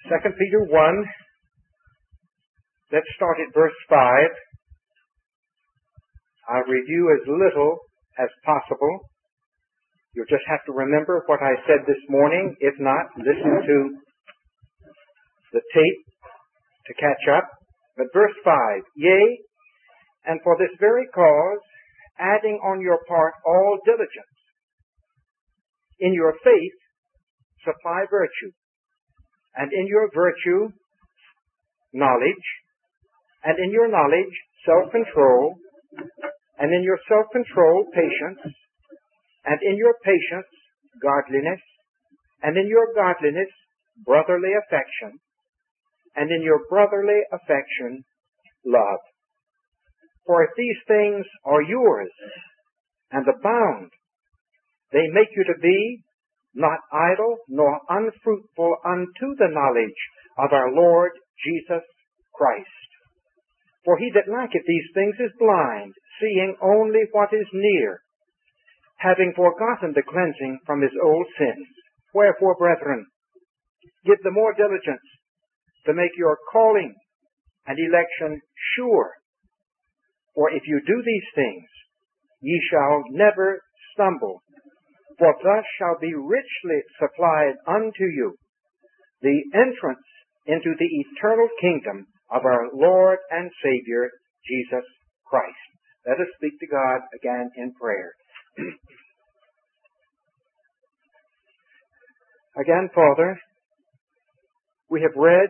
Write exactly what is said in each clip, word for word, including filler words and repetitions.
Second Peter one, let's start at verse five. I'll review as little as possible. You'll just have to remember what I said this morning. If not, listen to the tape to catch up. But verse five, yea, and for this very cause, adding on your part all diligence, in your faith supply virtue, and in your virtue knowledge, and in your knowledge self-control, and in your self-control patience, and in your patience godliness, and in your godliness brotherly affection, and in your brotherly affection love. For if these things are yours and abound, they make you to be not idle nor unfruitful unto the knowledge of our Lord Jesus Christ. For he that lacketh these things is blind, seeing only what is near, having forgotten the cleansing from his old sins. Wherefore, brethren, give the more diligence to make your calling and election sure. For if you do these things, ye shall never stumble. For thus shall be richly supplied unto you the entrance into the eternal kingdom of our Lord and Savior, Jesus Christ. Let us speak to God again in prayer. Again, Father, we have read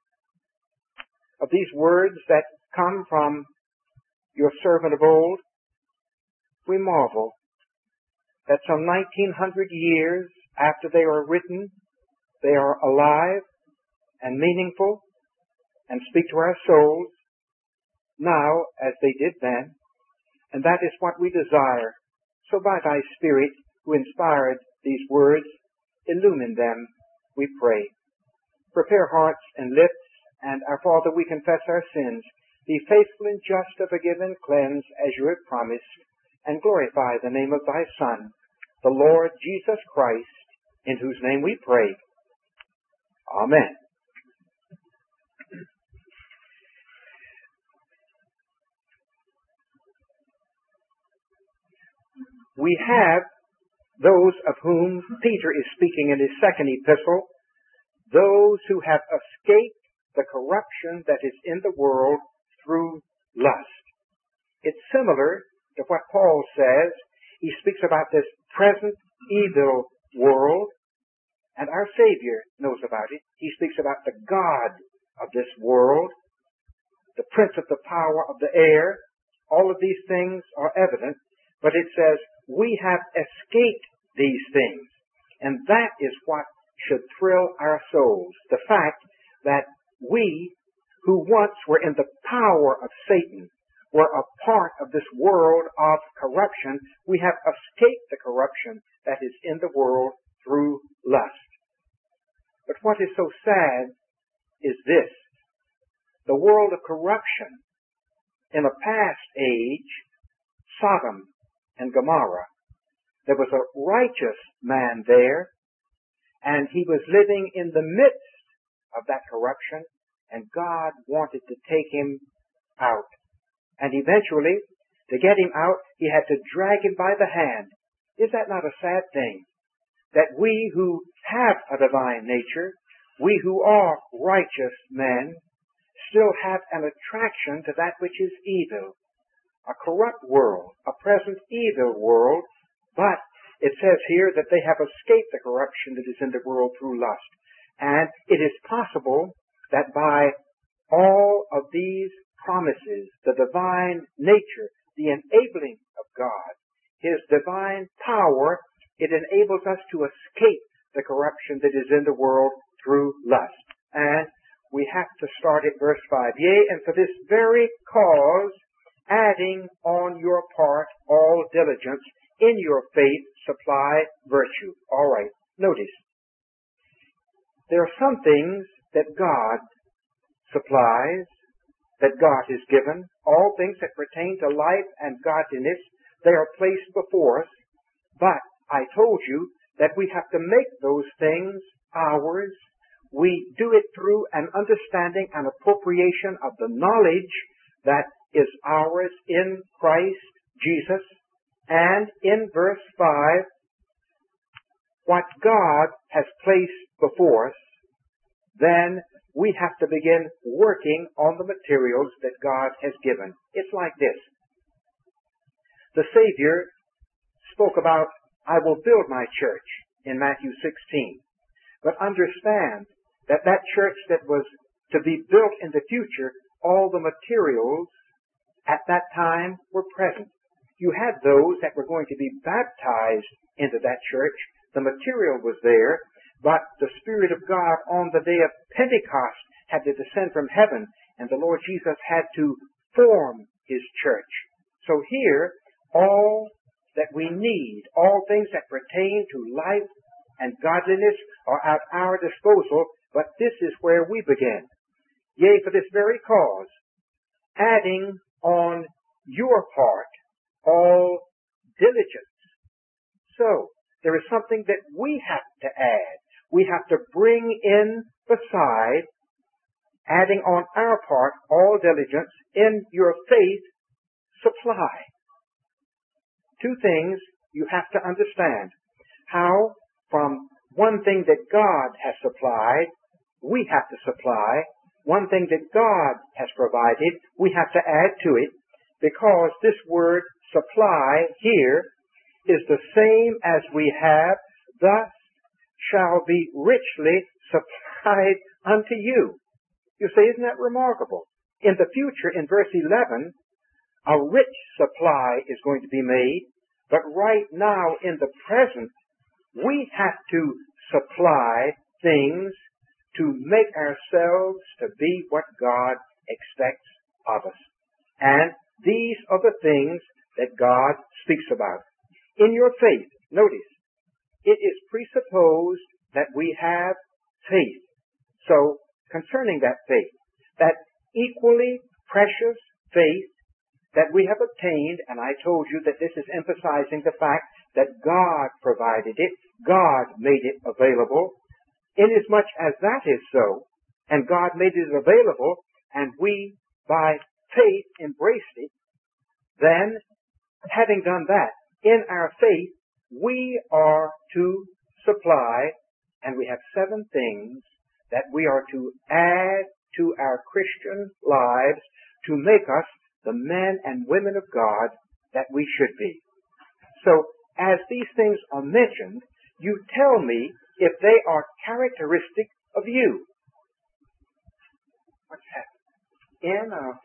of these words that come from your servant of old. We marvel that some nineteen hundred years after they are written, they are alive and meaningful and speak to our souls now as they did then. And that is what we desire. So by thy Spirit, who inspired these words, illumine them, we pray. Prepare hearts and lips, and our Father, we confess our sins. Be faithful and just to forgive and cleanse as you have promised, and glorify the name of thy Son, the Lord Jesus Christ, in whose name we pray. Amen. We have those of whom Peter is speaking in his second epistle, those who have escaped the corruption that is in the world through lust. It's similar to what Paul says. He speaks about this present evil world, and our Savior knows about it. He speaks about the God of this world, the prince of the power of the air. All of these things are evident, but it says we have escaped these things. And that is what should thrill our souls. The fact that we, who once were in the power of Satan, were a part of this world of corruption, we have escaped the corruption that is in the world through lust. But what is so sad is this. The world of corruption in a past age, Sodom and Gomorrah, there was a righteous man there, and he was living in the midst of that corruption, and God wanted to take him out. And eventually, to get him out, he had to drag him by the hand. Is that not a sad thing? That we who have a divine nature, we who are righteous men, still have an attraction to that which is evil. A corrupt world, a present evil world, but it says here that they have escaped the corruption that is in the world through lust. And it is possible that by all of these promises, the divine nature, the enabling of God, His divine power, it enables us to escape the corruption that is in the world through lust. And we have to start at verse five. Yea, and for this very cause, adding on your part all diligence, in your faith supply virtue. All right, notice. There are some things that God supplies, that God has given. All things that pertain to life and godliness, they are placed before us. But I told you that we have to make those things ours. we do it through an understanding and appropriation of the knowledge that is ours in Christ Jesus. And in verse five, what God has placed before us, then we have to begin working on the materials that God has given. It's like this. The Savior spoke about, I will build my church in Matthew sixteen. But understand that that church that was to be built in the future, all the materials at that time were present. You had those that were going to be baptized into that church. The material was there, but the Spirit of God on the day of Pentecost had to descend from heaven, and the Lord Jesus had to form His church. So here, all that we need, all things that pertain to life and godliness are at our disposal, but this is where we begin. Yea, for this very cause, adding on your part all diligence. So, there is something that we have to add. We have to bring in beside, adding on our part all diligence, in your faith supply. Two things you have to understand. How from one thing that God has supplied, we have to supply. One thing that God has provided, we have to add to it, because this word supply here is the same as we have, thus shall be richly supplied unto you. You say, isn't that remarkable? In the future, in verse eleven, a rich supply is going to be made, but right now, in the present, we have to supply things to make ourselves to be what God expects of us. And these are the things that God speaks about. In your faith, notice, it is presupposed that we have faith. So, concerning that faith, that equally precious faith that we have obtained, and I told you that this is emphasizing the fact that God provided it, God made it available. Inasmuch as that is so, and God made it available, and we by faith embraced it, then, having done that, in our faith, we are to supply, and we have seven things that we are to add to our Christian lives to make us the men and women of God that we should be. So, as these things are mentioned, you tell me if they are characteristic of you. What's happening? In uh,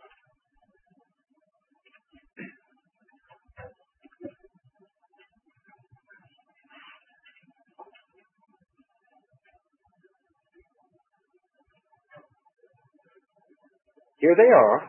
here they are.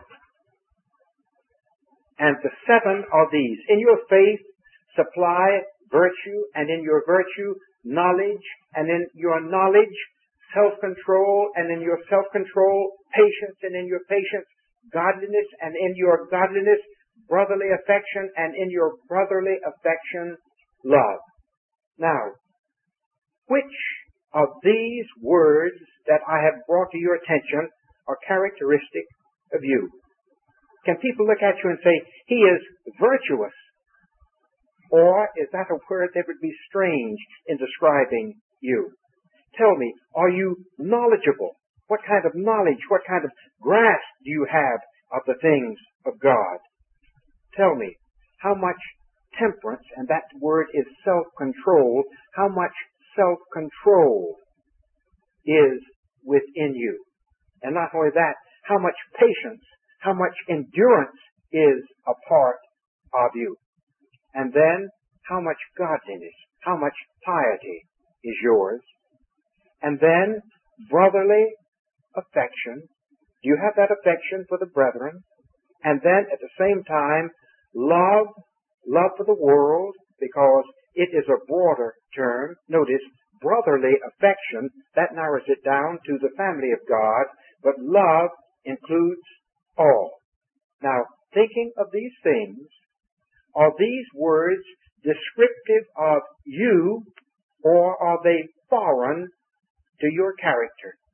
And the seven are these. In your faith, supply virtue, and in your virtue, knowledge, and in your knowledge, self-control, and in your self-control, patience, and in your patience, godliness, and in your godliness, brotherly affection, and in your brotherly affection, love. Now, which of these words that I have brought to your attention are characteristic of you? Can people look at you and say, he is virtuous? Or is that a word that would be strange in describing you? Tell me, are you knowledgeable? What kind of knowledge, what kind of grasp do you have of the things of God? Tell me, how much temperance, and that word is self-control, how much self-control is within you? And not only that, how much patience, how much endurance is a part of you? And then, how much godliness, how much piety is yours? And then, brotherly affection. Do you have that affection for the brethren? And then, at the same time, love, love for the world, because it is a broader term. Notice, brotherly affection, that narrows it down to the family of God, but love includes all. Now, thinking of these things, are these words descriptive of you, or are they foreign to your character?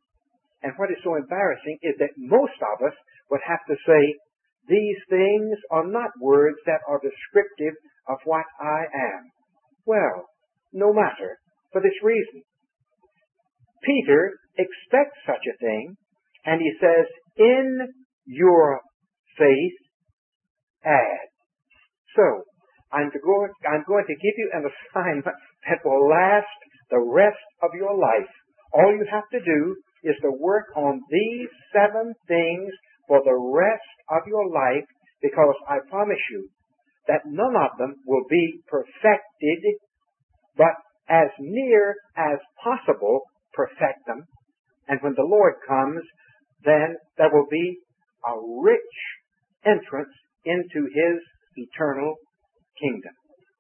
And what is so embarrassing is that most of us would have to say, these things are not words that are descriptive of what I am. Well, no matter, for this reason. Peter expects such a thing, and he says, in your faith, add. So, I'm, to go, I'm going to give you an assignment that will last the rest of your life. All you have to do is to work on these seven things for the rest of your life, because I promise you that none of them will be perfected, but as near as possible perfect them. And when the Lord comes, then there will be a rich entrance into His eternal kingdom.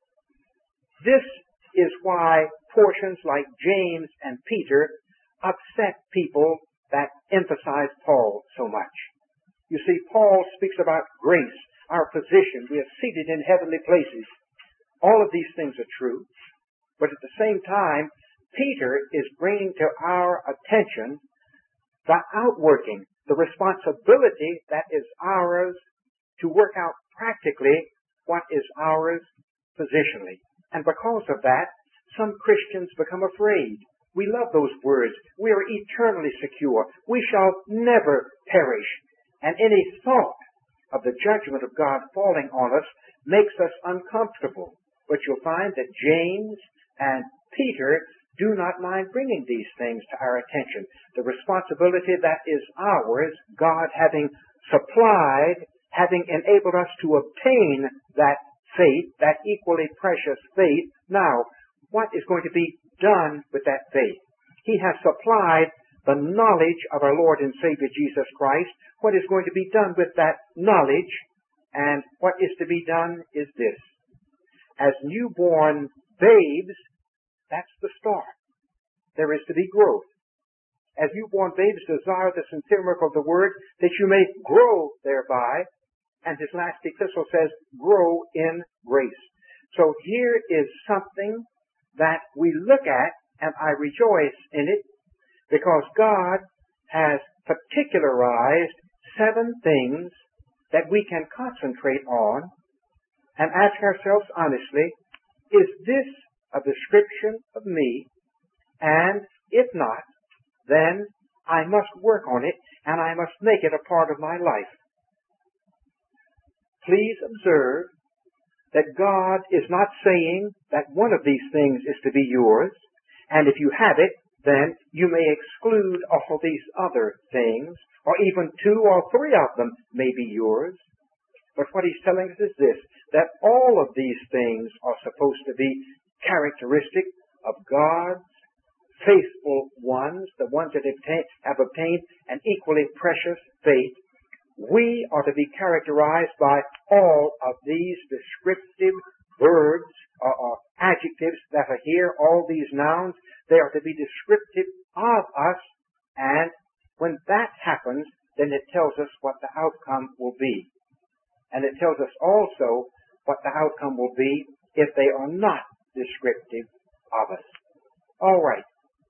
This is why portions like James and Peter upset people that emphasize Paul so much. You see, Paul speaks about grace, our position. We are seated in heavenly places. All of these things are true. But at the same time, Peter is bringing to our attention the outworking, the responsibility that is ours to work out practically what is ours positionally. And because of that, some Christians become afraid. We love those words. We are eternally secure. We shall never perish. And any thought of the judgment of God falling on us makes us uncomfortable. But you'll find that James and Peter do not mind bringing these things to our attention. The responsibility that is ours, God having supplied, having enabled us to obtain that faith, that equally precious faith. Now, what is going to be done with that faith? He has supplied the knowledge of our Lord and Savior Jesus Christ. What is going to be done with that knowledge? And what is to be done is this. As newborn babes, that's the start. There is to be growth. As newborn babes, desire the sincere milk of the Word, that you may grow thereby. And his last epistle says, grow in grace. So here is something that we look at, and I rejoice in it, because God has particularized seven things that we can concentrate on and ask ourselves honestly, is this a description of me? And if not, then I must work on it, and I must make it a part of my life. Please observe that God is not saying that one of these things is to be yours, and if you have it, then you may exclude all these other things, or even two or three of them may be yours. But what he's telling us is this, that all of these things are supposed to be characteristic of God's faithful ones, the ones that have obtained an equally precious faith. We are to be characterized by all of these descriptive words or, or adjectives that are here, all these nouns. They are to be descriptive of us, and when that happens, then it tells us what the outcome will be. And it tells us also what the outcome will be if they are not descriptive of us. All right.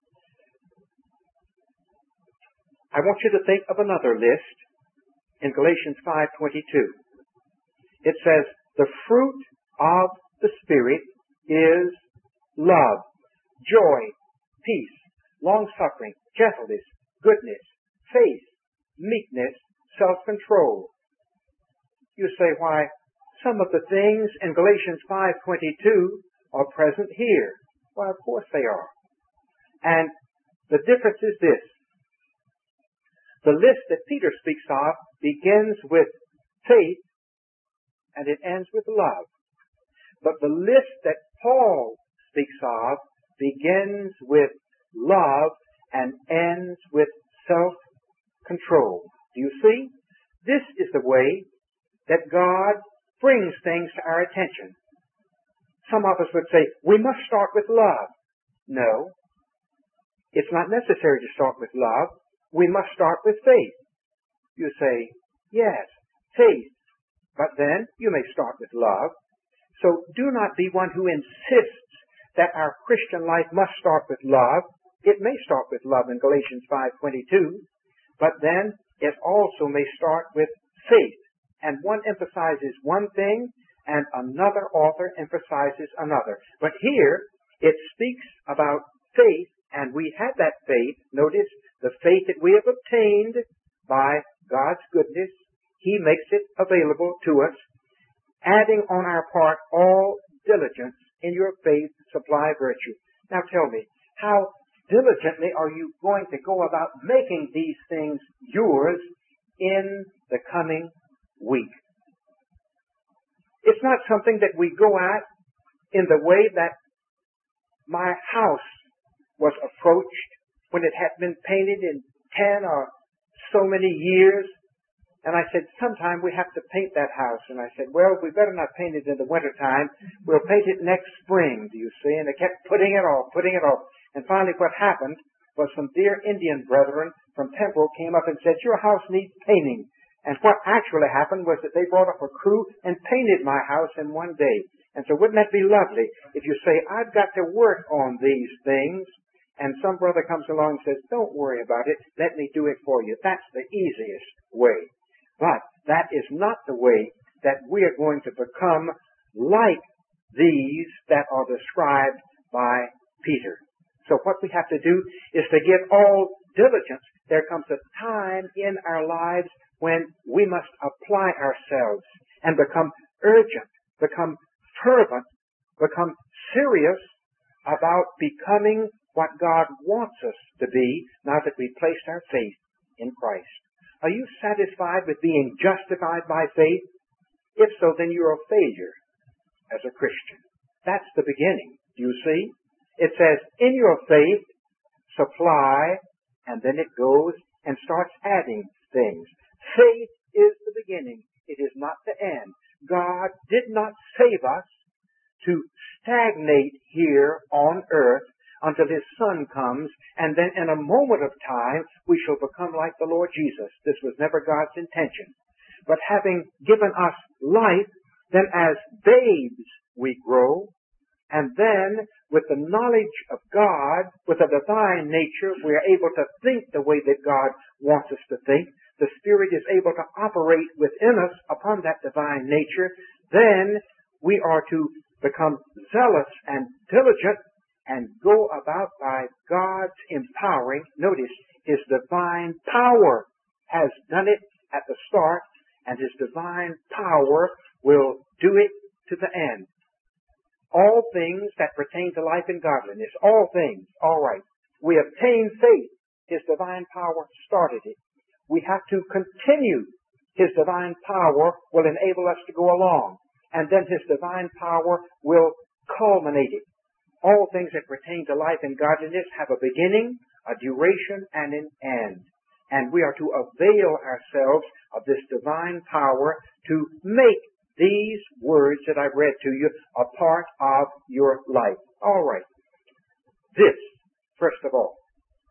I want you to think of another list in Galatians five twenty-two. It says, the fruit of the Spirit is love, joy, peace, long-suffering, gentleness, goodness, faith, meekness, self-control. You say, why, some of the things in Galatians five twenty-two are present here. Well, of course they are. And the difference is this. The list that Peter speaks of begins with faith and it ends with love. But the list that Paul speaks of begins with love and ends with self-control. Do you see? This is the way that God brings things to our attention. Some of us would say, we must start with love. No. It's not necessary to start with love. We must start with faith. You say, yes, faith. But then you may start with love. So do not be one who insists that our Christian life must start with love. It may start with love in Galatians five twenty-two, but then it also may start with faith. And one emphasizes one thing, and another author emphasizes another. But here, it speaks about faith, and we have that faith. Notice, the faith that we have obtained by God's goodness, He makes it available to us, adding on our part all diligence. In your faith, supply virtue. Now tell me, how diligently are you going to go about making these things yours in the coming week? It's not something that we go at in the way that my house was approached when it had been painted in ten or so many years. And I said, sometime we have to paint that house. And I said, well, we better not paint it in the wintertime. We'll paint it next spring, do you see? And they kept putting it off, putting it off. And finally what happened was some dear Indian brethren from Temple came up and said, your house needs painting. And what actually happened was that they brought up a crew and painted my house in one day. And so wouldn't that be lovely if you say, I've got to work on these things, and some brother comes along and says, don't worry about it, let me do it for you. That's the easiest way. But that is not the way that we are going to become like these that are described by Peter. So what we have to do is to give all diligence. There comes a time in our lives when we must apply ourselves and become urgent, become fervent, become serious about becoming what God wants us to be now that we placed our faith in Christ. Are you satisfied with being justified by faith? If so, then you're a failure as a Christian. That's the beginning. Do you see? It says, in your faith, supply, and then it goes and starts adding things. Faith is the beginning. It is not the end. God did not save us to stagnate here on earth until His Son comes, and then in a moment of time we shall become like the Lord Jesus. This was never God's intention. But having given us life, then as babes we grow, and then with the knowledge of God, with a divine nature, we are able to think the way that God wants us to think. The Spirit is able to operate within us upon that divine nature. Then we are to become zealous and diligent and go about by God's empowering. Notice, His divine power has done it at the start, and His divine power will do it to the end. All things that pertain to life and godliness, all things, all right. We obtain faith. His divine power started it. We have to continue. His divine power will enable us to go along, and then His divine power will culminate it. All things that pertain to life and godliness have a beginning, a duration, and an end. And we are to avail ourselves of this divine power to make these words that I've read to you a part of your life. All right. This, first of all.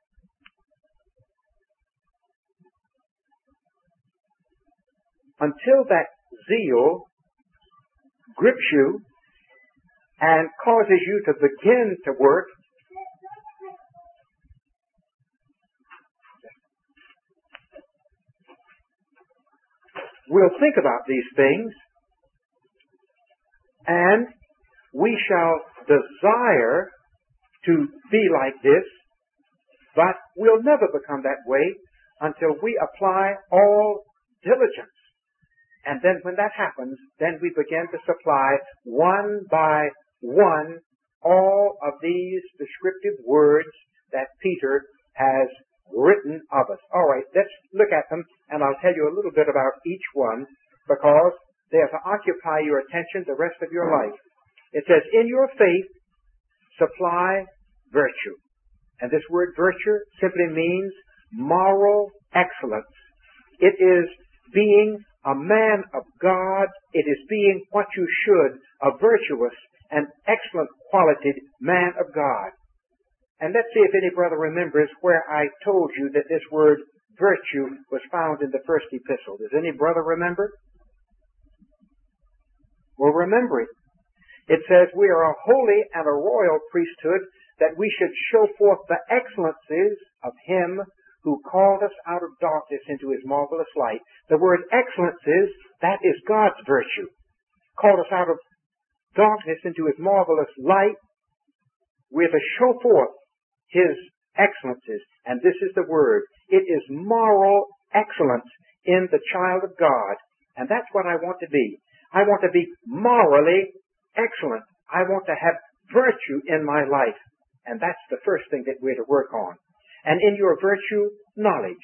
Until that zeal grips you and causes you to begin to work, we'll think about these things, and we shall desire to be like this, but we'll never become that way until we apply all diligence. And then when that happens, then we begin to supply one by one all of these descriptive words that Peter has written of us. All right, let's look at them, and I'll tell you a little bit about each one, because they are to occupy your attention the rest of your life. It says, in your faith, supply virtue. And this word virtue simply means moral excellence. It is being a man of God. It is being what you should, a virtuous and excellent qualified man of God. And let's see if any brother remembers where I told you that this word virtue was found in the first epistle. Does any brother remember? Well, remember it. It says, we are a holy and a royal priesthood, that we should show forth the excellencies of Him who called us out of darkness into his marvelous light. The word excellences, that is God's virtue. Called us out of darkness into his marvelous light. We're to show forth his excellences. And this is the word. It is moral excellence in the child of God. And that's what I want to be. I want to be morally excellent. I want to have virtue in my life. And that's the first thing that we're to work on. And in your virtue, knowledge.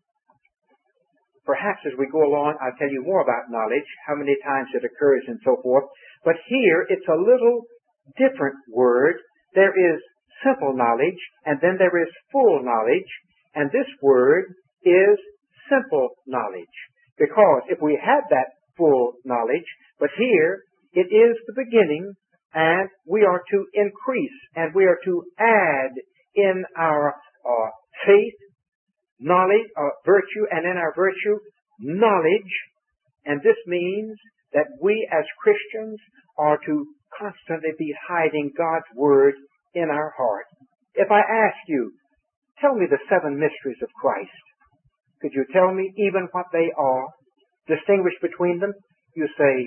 Perhaps as we go along, I'll tell you more about knowledge, how many times it occurs and so forth. But here, it's a little different word. There is simple knowledge, and then there is full knowledge. And this word is simple knowledge. Because if we had that full knowledge, but here, it is the beginning, and we are to increase, and we are to add in our uh, faith, knowledge, uh, virtue, and in our virtue, knowledge. And this means that we as Christians are to constantly be hiding God's Word in our heart. If I ask you, tell me the seven mysteries of Christ, could you tell me even what they are? Distinguish between them? You say,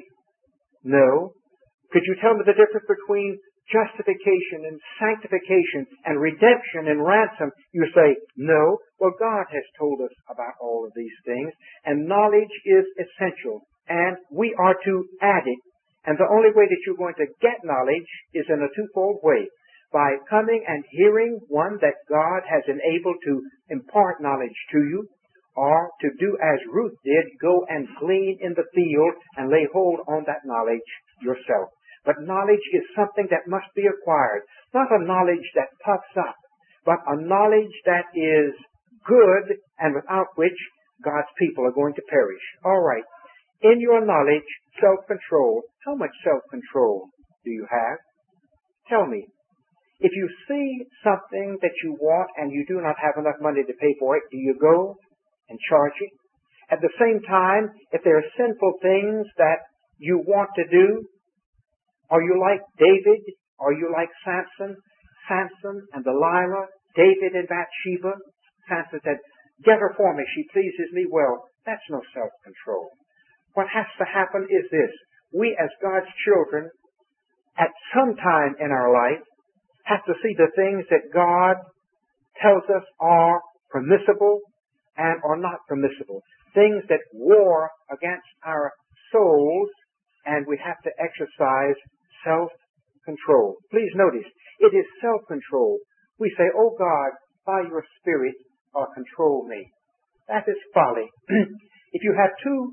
no. Could you tell me the difference between justification and sanctification and redemption and ransom? You say, no. Well, God has told us about all of these things, and knowledge is essential, and we are to add it. And the only way that you're going to get knowledge is in a twofold way. By coming and hearing one that God has enabled to impart knowledge to you, or to do as Ruth did, go and glean in the field and lay hold on that knowledge yourself. But knowledge is something that must be acquired. Not a knowledge that puffs up, but a knowledge that is good and without which God's people are going to perish. All right. In your knowledge, self-control. How much self-control do you have? Tell me. If you see something that you want and you do not have enough money to pay for it, do you go and charge it? At the same time, if there are sinful things that you want to do, are you like David? Are you like Samson? Samson and Delilah, David and Bathsheba. Samson said, get her for me, she pleases me well. That's no self-control. What has to happen is this. We as God's children, at some time in our life, have to see the things that God tells us are permissible and are not permissible. Things that war against our souls, and we have to exercise self-control. Please notice, it is self-control. We say, oh God, by your Spirit, uh, control me. That is folly. If you have two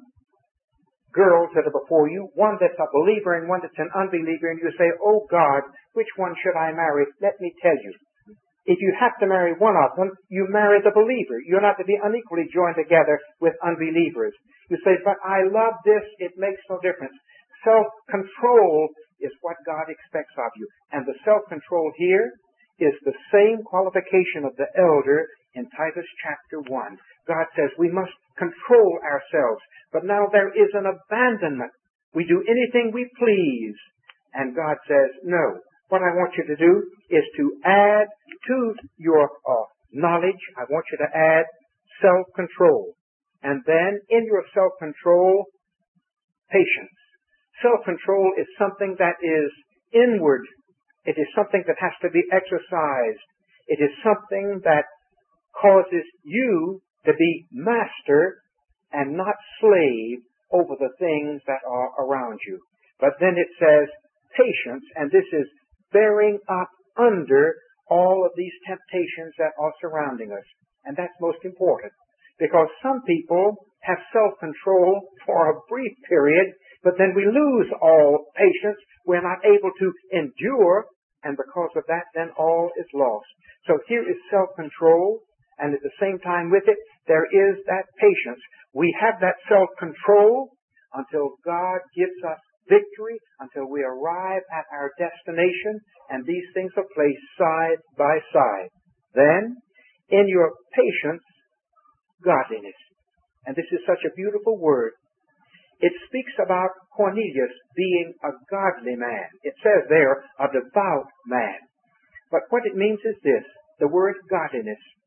girls that are before you, one that's a believer and one that's an unbeliever, and you say, oh God, which one should I marry? Let me tell you. If you have to marry one of them, you marry the believer. You're not to be unequally joined together with unbelievers. You say, but I love this, it makes no difference. Self-control is what God expects of you. And the self-control here is the same qualification of the elder in Titus chapter one. God says we must control ourselves. But now there is an abandonment. We do anything we please. And God says, no. What I want you to do is to add to your uh, knowledge, I want you to add self-control. And then in your self-control, patience. Self-control is something that is inward. It is something that has to be exercised. It is something that causes you to be master and not slave over the things that are around you. But then it says patience, and this is bearing up under all of these temptations that are surrounding us. And that's most important, because some people have self-control for a brief period, but then we lose all patience. We're not able to endure, and because of that, then all is lost. So here is self-control, and at the same time with it, there is that patience. We have that self-control until God gives us victory, until we arrive at our destination, and these things are placed side by side. Then, in your patience, godliness. And this is such a beautiful word. It speaks about Cornelius being a godly man. It says there, a devout man. But what it means is this, the word godliness.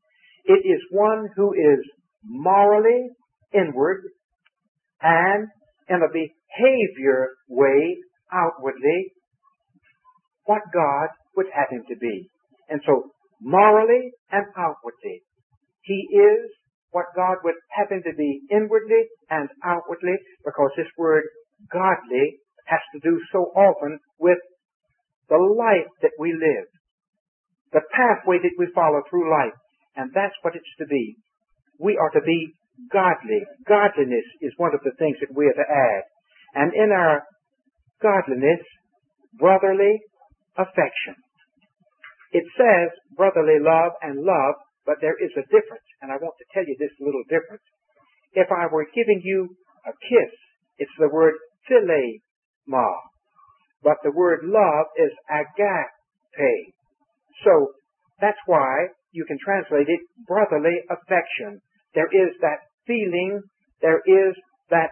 It is one who is morally inward and in a behavior way outwardly what God would have him to be. And so, morally and outwardly, he is what God would have him to be inwardly and outwardly, because this word godly has to do so often with the life that we live, the pathway that we follow through life. And that's what it's to be. We are to be godly. Godliness is one of the things that we are to add. And in our godliness, brotherly affection. It says brotherly love and love, but there is a difference. And I want to tell you this little difference. If I were giving you a kiss, it's the word philema. But the word love is agape. So that's why you can translate it brotherly affection. There is that feeling, there is that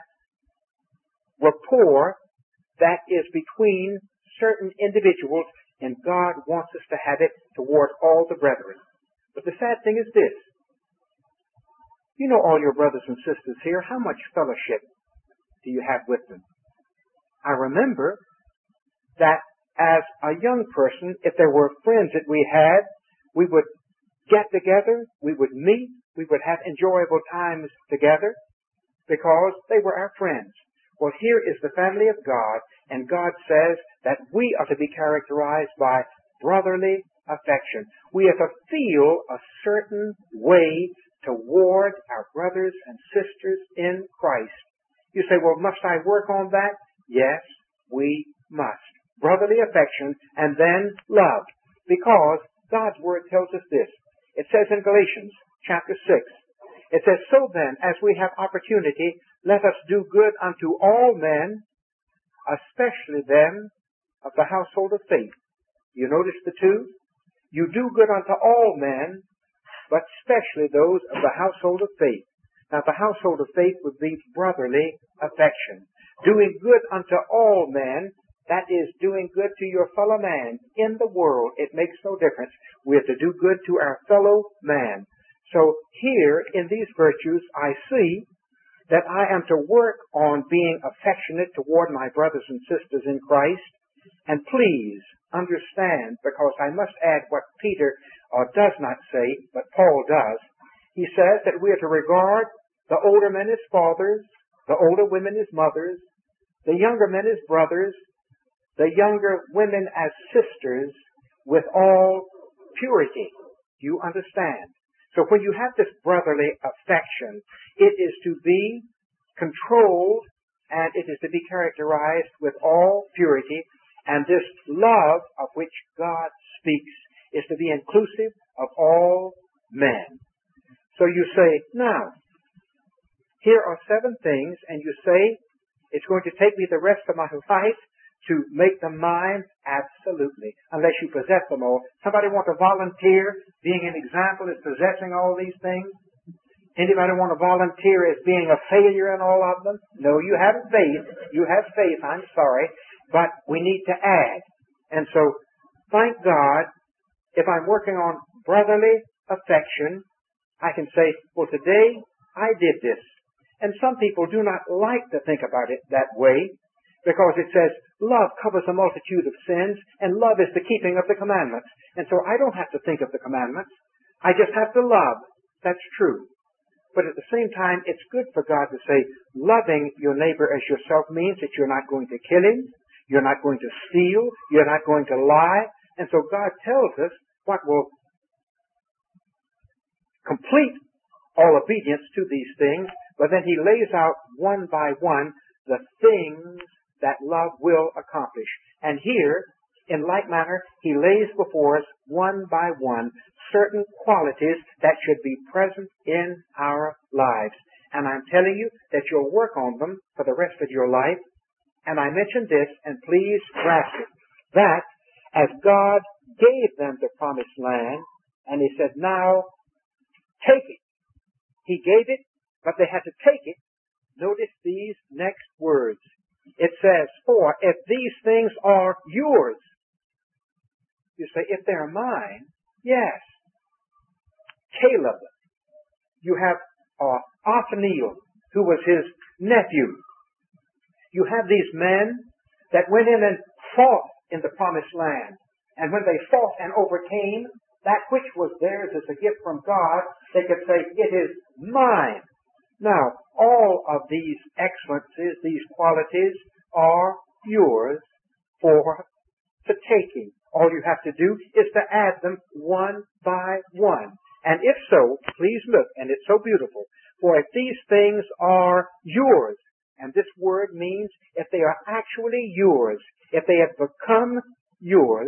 rapport that is between certain individuals, and God wants us to have it toward all the brethren. But the sad thing is this. You know all your brothers and sisters here. How much fellowship do you have with them? I remember that as a young person, if there were friends that we had, we would get together, we would meet, we would have enjoyable times together because they were our friends. Well, here is the family of God, and God says that we are to be characterized by brotherly affection. We are to feel a certain way toward our brothers and sisters in Christ. You say, well, must I work on that? Yes, we must. Brotherly affection and then love. Because God's Word tells us this. It says in Galatians chapter six, it says, so then, as we have opportunity, let us do good unto all men, especially them of the household of faith. You notice the two? You do good unto all men, but especially those of the household of faith. Now, the household of faith would be brotherly affection. Doing good unto all men, that is doing good to your fellow man in the world. It makes no difference. We have to do good to our fellow man. So here in these virtues, I see that I am to work on being affectionate toward my brothers and sisters in Christ. And please understand, because I must add what Peter uh, does not say, but Paul does. He says that we are to regard the older men as fathers, the older women as mothers, the younger men as brothers, the younger women as sisters, with all purity. You understand? So when you have this brotherly affection, it is to be controlled and it is to be characterized with all purity. And this love of which God speaks is to be inclusive of all men. So you say, now, here are seven things, and you say, it's going to take me the rest of my life to make them mine? Absolutely. Unless you possess them all. Somebody want to volunteer being an example as possessing all these things? Anybody want to volunteer as being a failure in all of them? No, you have faith. You have faith, I'm sorry. But we need to add. And so, thank God, if I'm working on brotherly affection, I can say, well, today I did this. And some people do not like to think about it that way, because it says, love covers a multitude of sins, and love is the keeping of the commandments. And so I don't have to think of the commandments. I just have to love. That's true. But at the same time, it's good for God to say, loving your neighbor as yourself means that you're not going to kill him, you're not going to steal, you're not going to lie. And so God tells us what will complete all obedience to these things, but then he lays out one by one the things that love will accomplish. And here, in like manner, he lays before us one by one certain qualities that should be present in our lives. And I'm telling you that you'll work on them for the rest of your life. And I mentioned this, and please grasp it, that as God gave them the promised land, and he said, now, take it. He gave it, but they had to take it. Notice these next words. It says, for if these things are yours. You say, if they're mine, yes. Caleb You have uh, Othniel, who was his nephew. You have these men that went in and fought in the promised land. And when they fought and overcame, that which was theirs as a gift from God, they could say, it is mine. Now, all of these excellencies, these qualities, are yours for the taking. All you have to do is to add them one by one. And if so, please look, and it's so beautiful, for if these things are yours, and this word means if they are actually yours, if they have become yours,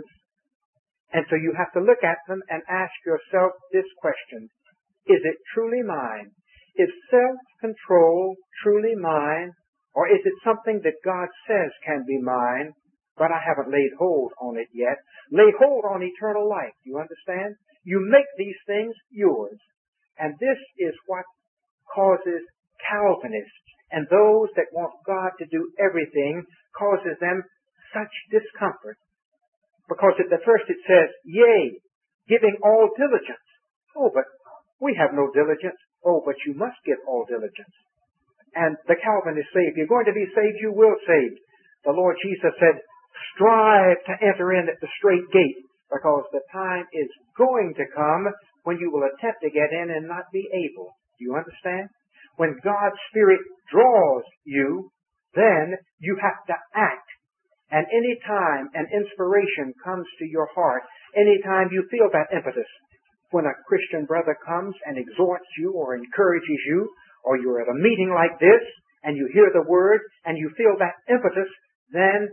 and so you have to look at them and ask yourself this question: is it truly mine? Is self-control truly mine? Or is it something that God says can be mine, but I haven't laid hold on it yet? Lay hold on eternal life, you understand? You make these things yours. And this is what causes Calvinists and those that want God to do everything, causes them such discomfort. Because at the first it says, yea, giving all diligence. Oh, but we have no diligence. Oh, but you must give all diligence. And the Calvinists say, if you're going to be saved, you will save. The Lord Jesus said, strive to enter in at the straight gate, because the time is going to come when you will attempt to get in and not be able. Do you understand? When God's Spirit draws you, then you have to act. And any time an inspiration comes to your heart, any time you feel that impetus, when a Christian brother comes and exhorts you or encourages you, or you're at a meeting like this, and you hear the word, and you feel that impetus, then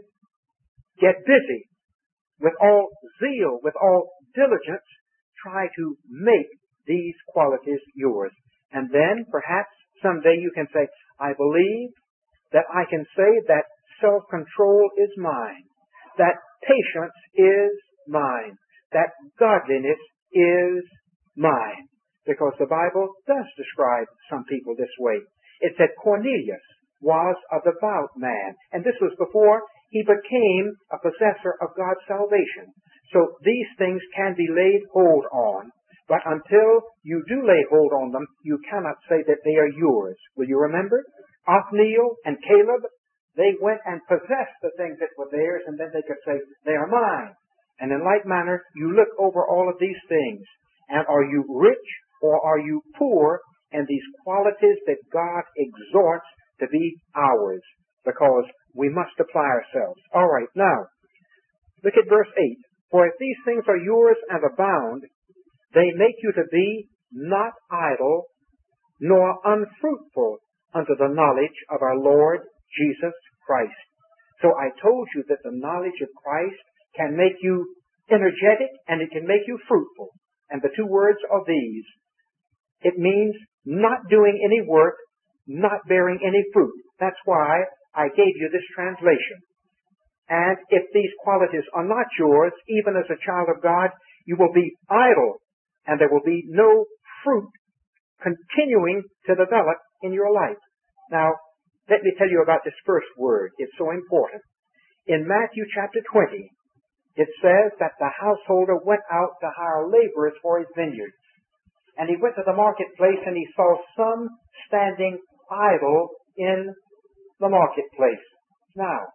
get busy with all zeal, with all diligence, try to make these qualities yours. And then perhaps someday you can say, I believe that I can say that self-control is mine, that patience is mine, that godliness is mine. Because the Bible does describe some people this way. It said Cornelius was a devout man, and this was before he became a possessor of God's salvation. So these things can be laid hold on, but until you do lay hold on them, you cannot say that they are yours. Will you remember? Othniel and Caleb, they went and possessed the things that were theirs, and then they could say, they are mine. And in like manner, you look over all of these things, and are you rich or are you poor in these qualities that God exhorts to be ours? Because we must apply ourselves. All right, now, look at verse eight. For if these things are yours and abound, they make you to be not idle, nor unfruitful unto the knowledge of our Lord Jesus Christ. So I told you that the knowledge of Christ can make you energetic and it can make you fruitful. And the two words are these. It means not doing any work, not bearing any fruit. That's why I gave you this translation. And if these qualities are not yours, even as a child of God, you will be idle, and there will be no fruit continuing to develop in your life. Now, let me tell you about this first word. It's so important. In Matthew chapter twenty, it says that the householder went out to hire laborers for his vineyard. And he went to the marketplace and he saw some standing idle in the marketplace. Now,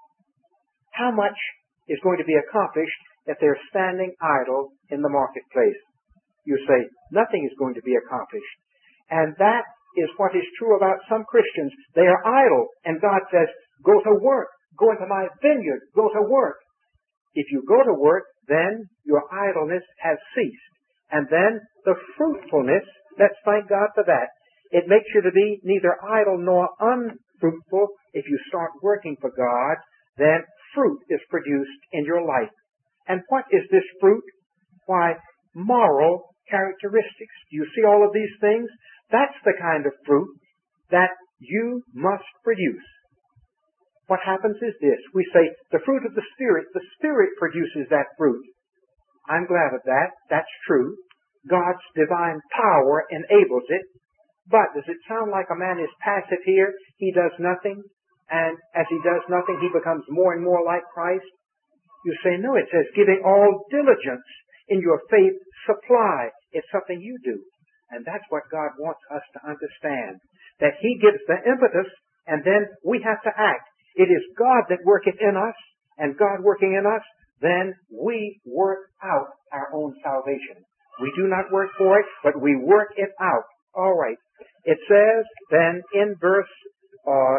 how much is going to be accomplished if they're standing idle in the marketplace? You say, nothing is going to be accomplished. And that is what is true about some Christians. They are idle, and God says, go to work. Go into my vineyard. Go to work. If you go to work, then your idleness has ceased. And then the fruitfulness, let's thank God for that. It makes you to be neither idle nor unfruitful. If you start working for God, then fruit is produced in your life. And what is this fruit? Why, moral characteristics. Do you see all of these things? That's the kind of fruit that you must produce. What happens is this. We say, the fruit of the Spirit, the Spirit produces that fruit. I'm glad of that. That's true. God's divine power enables it. But does it sound like a man is passive here? He does nothing. And as he does nothing, he becomes more and more like Christ? You say, no, it says, giving all diligence in your faith supply. It's something you do. And that's what God wants us to understand. That He gives the impetus, and then we have to act. It is God that worketh in us, and God working in us, then we work out our own salvation. We do not work for it, but we work it out. All right. It says then in verse uh,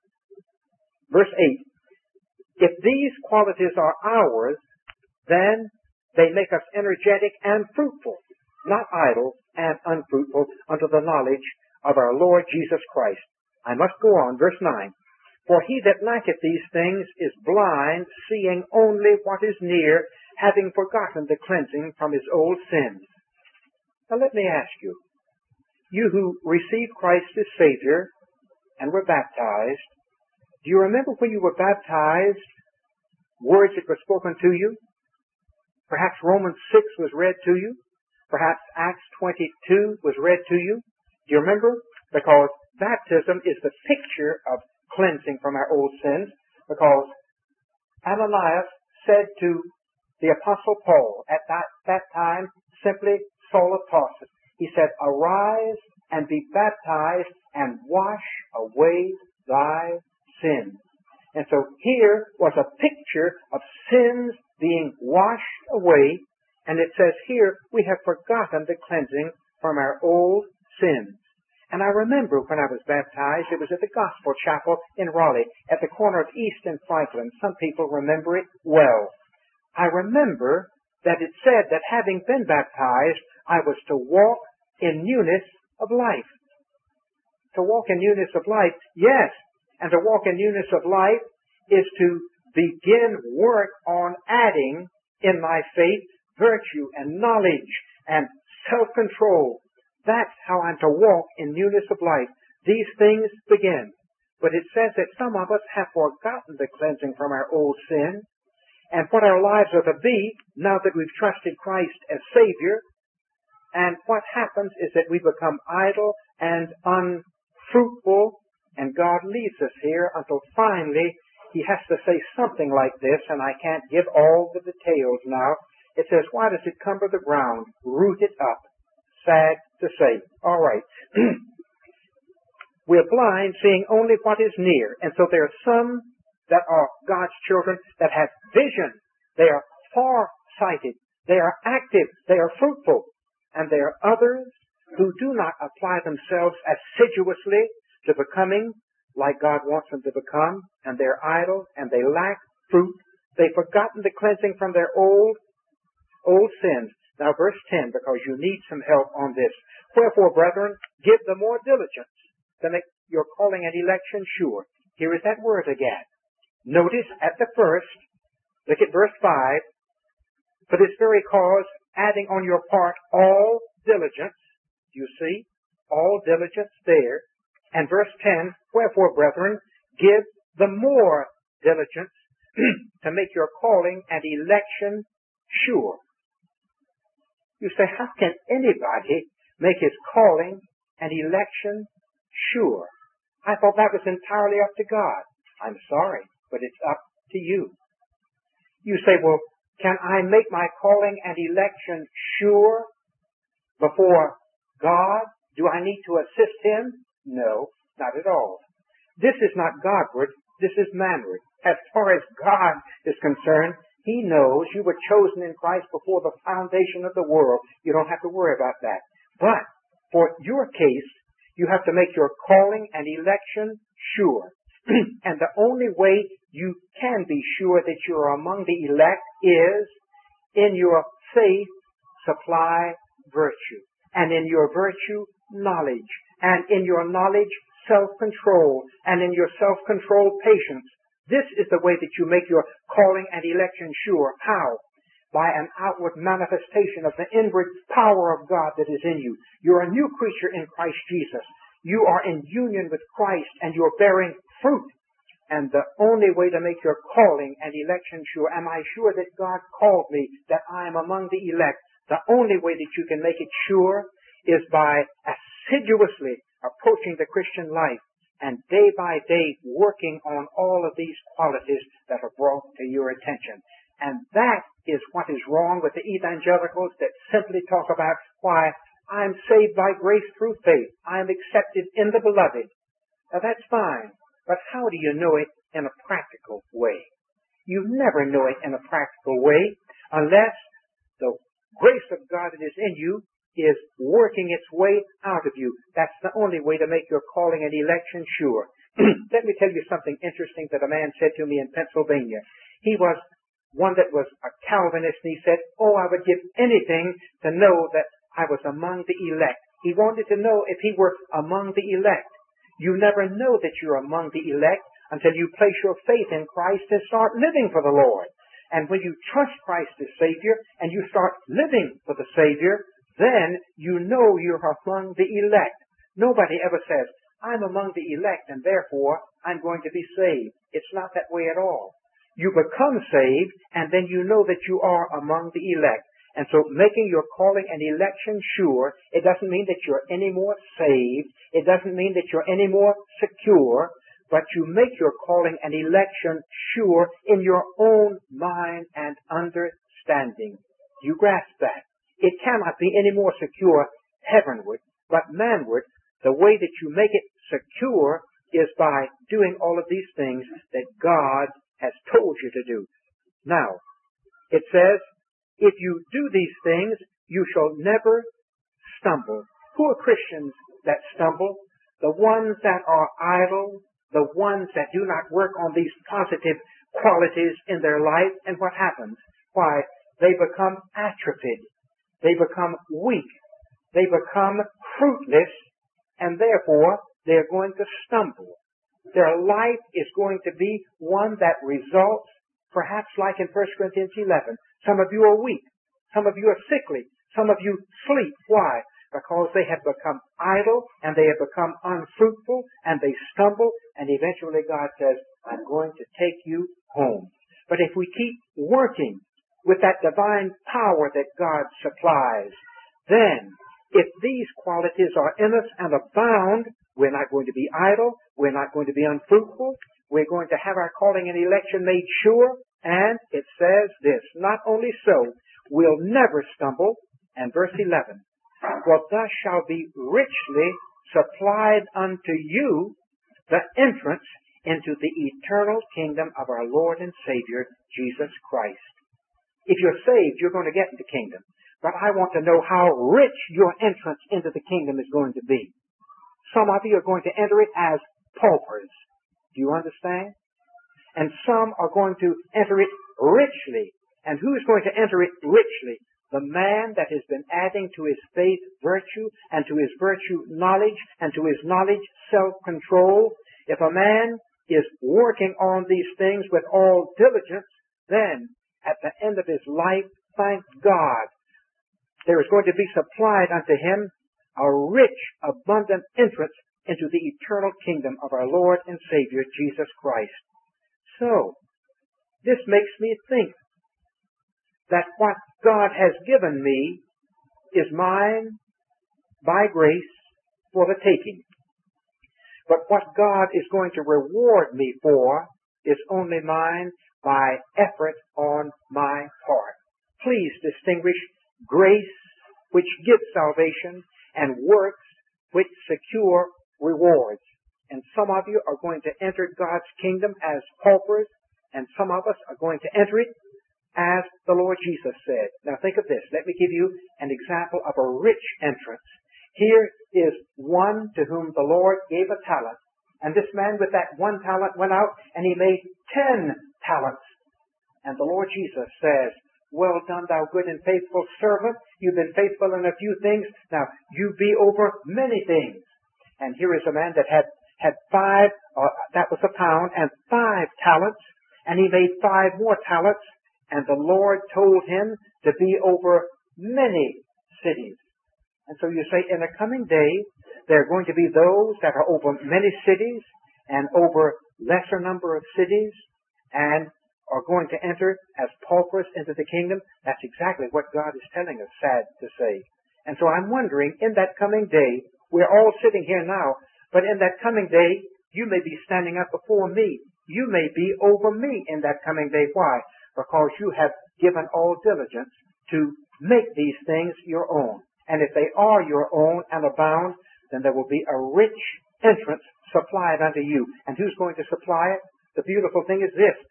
verse eight, if these qualities are ours, then they make us energetic and fruitful, not idle and unfruitful, unto the knowledge of our Lord Jesus Christ. I must go on, verse nine. For he that lacketh these things is blind, seeing only what is near, having forgotten the cleansing from his old sins. Now let me ask you, you who received Christ as Savior and were baptized, do you remember when you were baptized, words that were spoken to you? Perhaps Romans six was read to you. Perhaps Acts twenty-two was read to you. Do you remember? Because baptism is the picture of cleansing from our old sins. Because Ananias said to the Apostle Paul at that, that time, simply, Saul of Tarsus, he said, arise and be baptized and wash away thy sins. And so here was a picture of sins being washed away, and it says here, we have forgotten the cleansing from our old sins. And I remember when I was baptized, it was at the Gospel Chapel in Raleigh, at the corner of East and Franklin. Some people remember it well. I remember that it said that having been baptized, I was to walk in newness of life. To walk in newness of life, yes. And to walk in newness of life is to begin work on adding in my faith virtue and knowledge and self-control. That's how I'm to walk in newness of life. These things begin. But it says that some of us have forgotten the cleansing from our old sin and what our lives are to be now that we've trusted Christ as Savior. And what happens is that we become idle and unfruitful, and God leaves us here until finally He has to say something like this, and I can't give all the details now. It says, why does it cumber the ground, root it up? Sad to say. All right. We're blind, seeing only what is near. And so there are some that are God's children that have vision. They are far-sighted. They are active. They are fruitful. And there are others who do not apply themselves assiduously to becoming like God wants them to become, and they're idle, and they lack fruit. They've forgotten the cleansing from their old, old sins. Now, verse ten, because you need some help on this. Wherefore, brethren, give the more diligence to make your calling and election sure. Here is that word again. Notice at the first, look at verse five, for this very cause, adding on your part all diligence. You see, all diligence there. And verse ten, wherefore, brethren, give the more diligence to make your calling and election sure. You say, how can anybody make his calling and election sure? I thought that was entirely up to God. I'm sorry, but it's up to you. You say, well, can I make my calling and election sure before God? Do I need to assist Him? No, not at all. This is not Godward, this is manward. As far as God is concerned, He knows you were chosen in Christ before the foundation of the world. You don't have to worry about that. But for your case, you have to make your calling and election sure. And the only way you can be sure that you are among the elect is in your faith supply virtue, and in your virtue knowledge, and in your knowledge self-control, and in your self-control patience. This is the way that you make your calling and election sure. How? By an outward manifestation of the inward power of God that is in you. You're a new creature in Christ Jesus. You are in union with Christ, and you're bearing fruit. And the only way to make your calling and election sure, am I sure that God called me, that I am among the elect? The only way that you can make it sure is by assiduously approaching the Christian life and day by day working on all of these qualities that are brought to your attention. And that is what is wrong with the evangelicals that simply talk about, why, I'm saved by grace through faith. I'm accepted in the beloved. Now that's fine, but how do you know it in a practical way? You never know it in a practical way unless the grace of God that is in you is working its way out of you. That's the only way to make your calling and election sure. Let me tell you something interesting that a man said to me in Pennsylvania. He was one that was a Calvinist, and he said, oh, I would give anything to know that I was among the elect. He wanted to know if he were among the elect. You never know that you're among the elect until you place your faith in Christ and start living for the Lord. And when you trust Christ as Savior and you start living for the Savior, then you know you're among the elect. Nobody ever says, I'm among the elect and therefore I'm going to be saved. It's not that way at all. You become saved and then you know that you are among the elect. And so making your calling and election sure, it doesn't mean that you're any more saved. It doesn't mean that you're any more secure. But you make your calling and election sure in your own mind and understanding. You grasp that. It cannot be any more secure heavenward, but manward. The way that you make it secure is by doing all of these things that God has told you to do. Now, it says, if you do these things, you shall never stumble. Who are Christians that stumble? The ones that are idle, the ones that do not work on these positive qualities in their life. And what happens? Why, they become atrophied. They become weak. They become fruitless, and therefore they're going to stumble. Their life is going to be one that results, perhaps like in First Corinthians eleven. Some of you are weak. Some of you are sickly. Some of you sleep. Why? Because they have become idle and they have become unfruitful and they stumble, and eventually God says, I'm going to take you home. But if we keep working with that divine power that God supplies, then if these qualities are in us and abound, we're not going to be idle, we're not going to be unfruitful, we're going to have our calling and election made sure, and it says this, not only so, we'll never stumble, and verse eleven, for thus shall be richly supplied unto you the entrance into the eternal kingdom of our Lord and Savior, Jesus Christ. If you're saved, you're going to get into the kingdom. But I want to know how rich your entrance into the kingdom is going to be. Some of you are going to enter it as paupers. Do you understand? And some are going to enter it richly. And who's going to enter it richly? The man that has been adding to his faith virtue, and to his virtue knowledge, and to his knowledge self-control. If a man is working on these things with all diligence, then at the end of his life, thank God, there is going to be supplied unto him a rich, abundant entrance into the eternal kingdom of our Lord and Savior, Jesus Christ. So, this makes me think that what God has given me is mine by grace for the taking. But what God is going to reward me for is only mine by effort on my part. Please distinguish grace, which gives salvation, and works, which secure rewards. And some of you are going to enter God's kingdom as paupers, and some of us are going to enter it as the Lord Jesus said. Now think of this. Let me give you an example of a rich entrance. Here is one to whom the Lord gave a talent. And this man with that one talent went out and he made ten talents. And the Lord Jesus says, well done, thou good and faithful servant. You've been faithful in a few things. Now you be over many things. And here is a man that had, had five, uh, that was a pound, and five talents. And he made five more talents. And the Lord told him to be over many cities. And so you say, in the coming day, there are going to be those that are over many cities and over lesser number of cities and are going to enter as paupers into the kingdom. That's exactly what God is telling us, sad to say. And so I'm wondering, in that coming day, we're all sitting here now, but in that coming day, you may be standing up before me. You may be over me in that coming day. Why? Because you have given all diligence to make these things your own. And if they are your own and abound, then there will be a rich entrance supplied unto you. And who's going to supply it? The beautiful thing is this.